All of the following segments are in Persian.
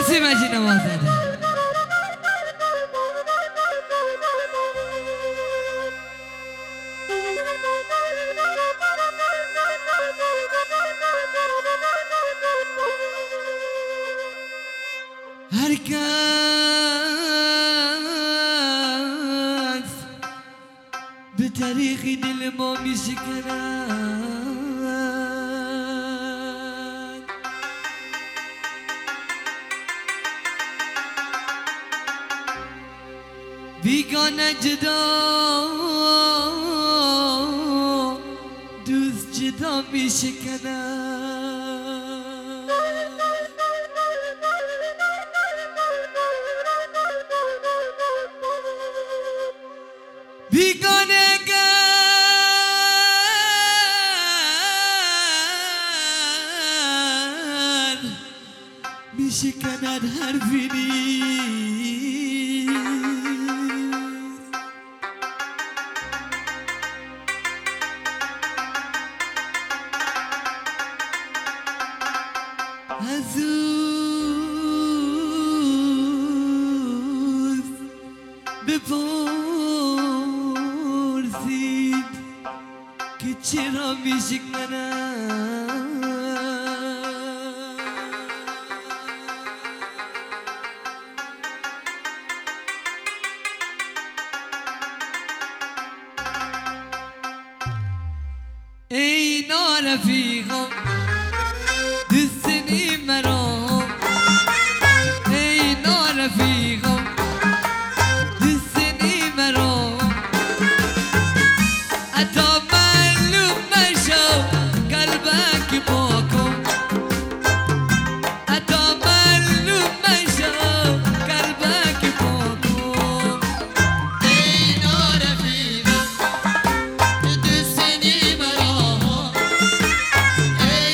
مرسی مجید نوازنده. هر کس به طریقی دل ما میشکند، بیگانه جدا دوست جدا میشکند. بیگانه گر میشکند حرفی نیست. از اوست بپرسید که چرا میشکنم. ای نارفیقم دوست داری مرا، ای نارفیقم دوست داری مرا. حتی معلوم نشو قلبک پاکم، حتی معلوم نشو قلبک پاکم. ای نارفیقم دوست داری مرا، ای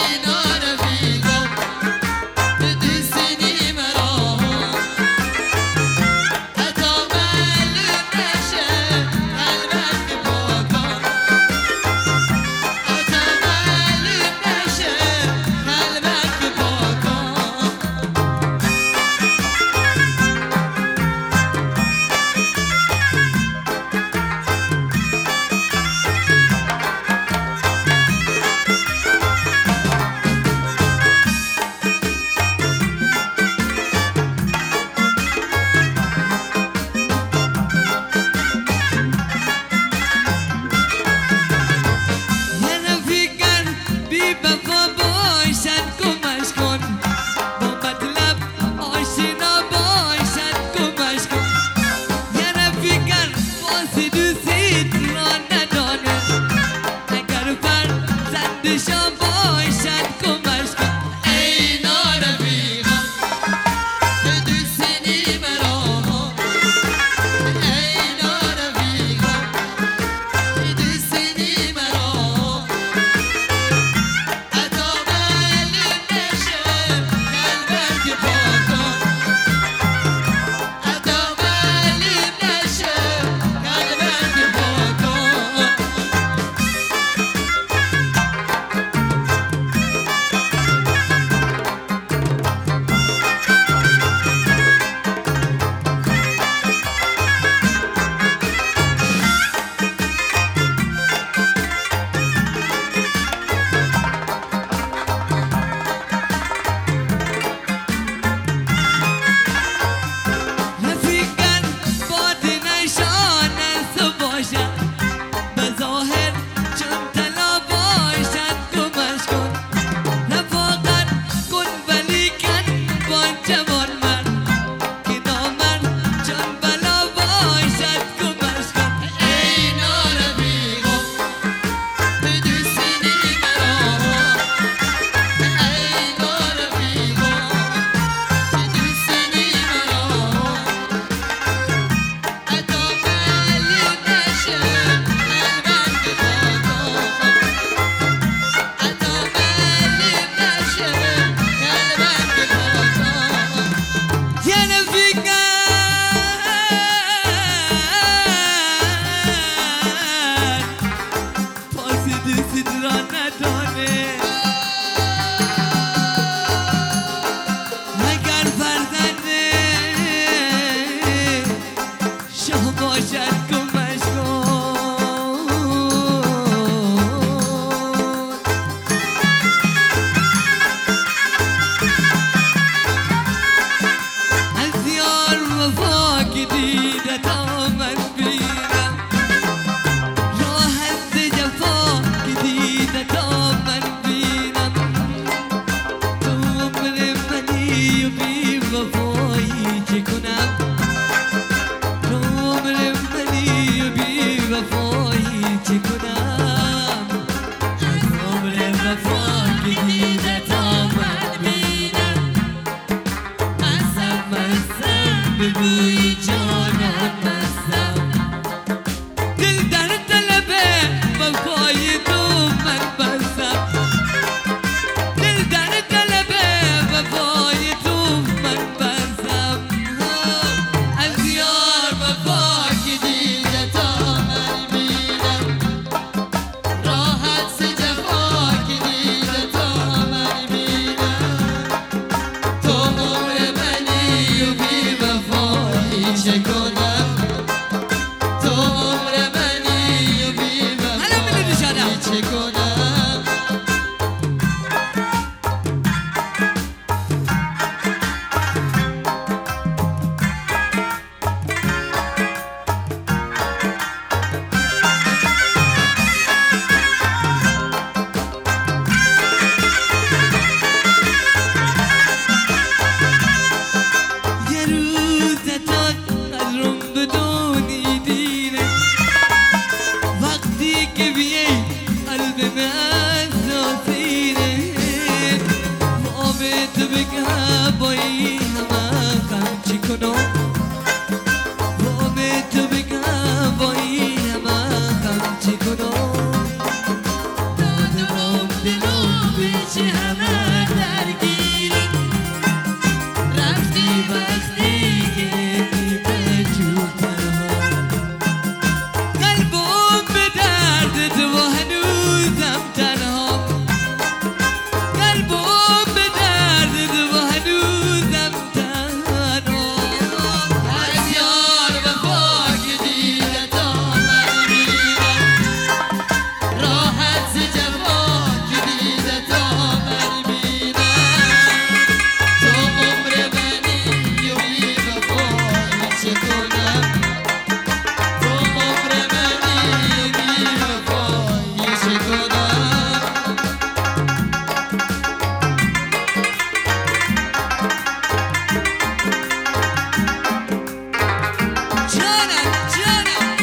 همه درگیری رفتی وقتی که به جون تنها قلبم به درد تو هنوزم تنها قلبم به درد تو هنوزم تنها از یار وفا که دیده تا من میرم راحت ز جفا که دیده تا من میرم تو عمر منی و بی وفایی چه کنم تو عمر منی و بی وفایی چه کنم جانم جانم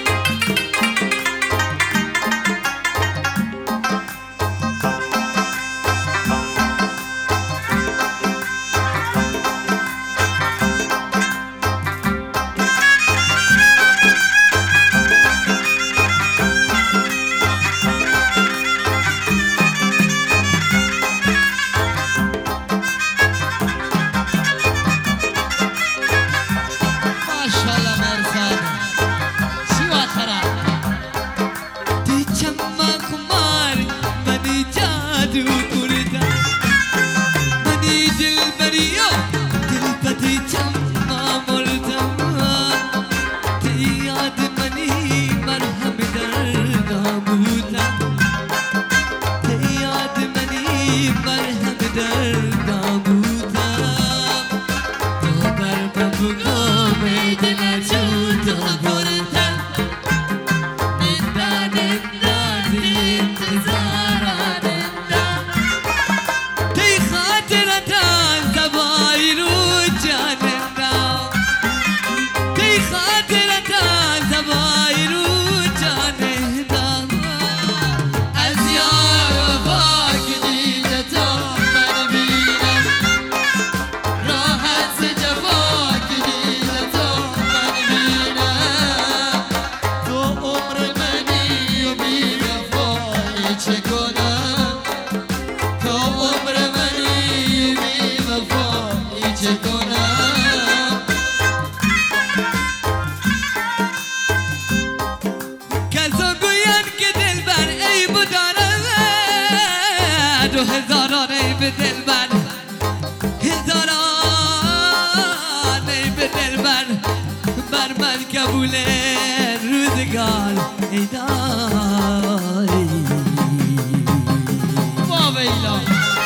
ماشاءالله مرساد چی آخره دی چما کماری منی جادو کردم منی دل بریا دل بدی چما مردم دی یاد منی مرهم دردم بودم دی یاد منی مرهم دردم بودم تو بر بابا میدن چوتو بردم نندان اندازی انتظاران اندام تی خاطرتان زبایی رو جان اندام تی خاطرتان زبایی رو جان اندام از یار وفا که دیده تا من میرم راحت ز جفا که دیده تا من میرم تو عمر منی و بی وفایی چه کنم تو عمر منی و بی وفایی چه کنم کسا گوید که دلبر عیب دارد و هزاران عیب دلبر هزاران عیب دلبر بر من قبول روزگار ای داری واویلا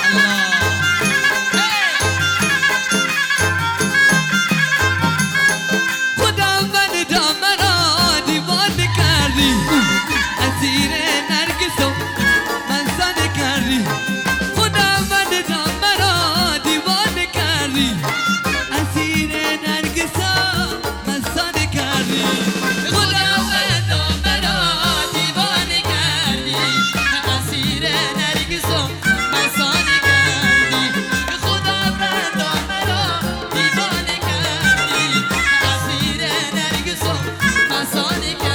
خدا من دامرا دیوانه کردی اسیر نرگس و منزانه کردی خدا من دامرا دیوانه کردی اسیر نرگس و منزانه کردی خدا من دامرا دیوانه کردی اسیر نرگس و منزانه کردی خدا من دامرا دیوانه کردی اسیر نرگس و منزانه کردی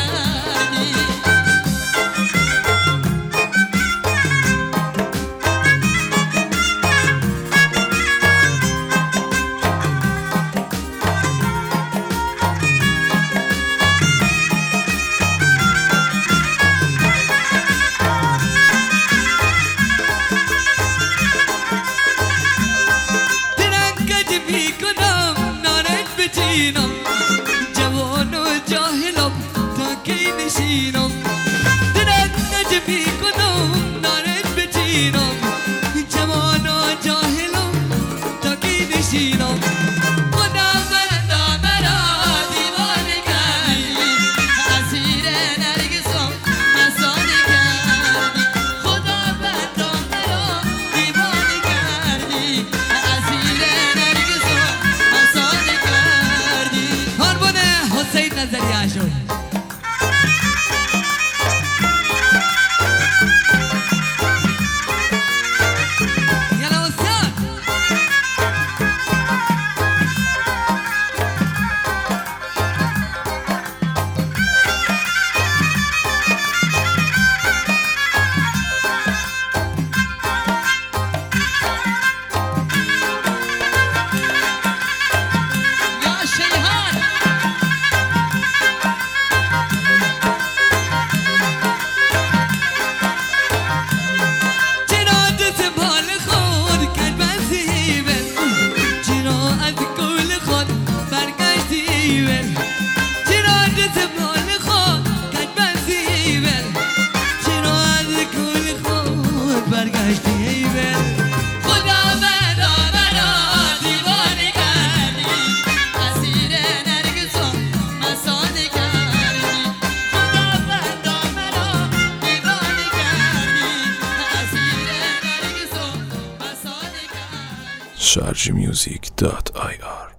ترنگج میکنم نارنج بچینم جوان و جاهلم تا کی نشینم ترنگج میکنم نارنج بچینم جوان و جاهلم تا کی نشینم خدا من دامرا دیوانه کردی اسیر نرگسم مسانه کردی خدا من دامرا دیوانه کردی اسیر نرگسم مسانه کردی sharjmusic.ir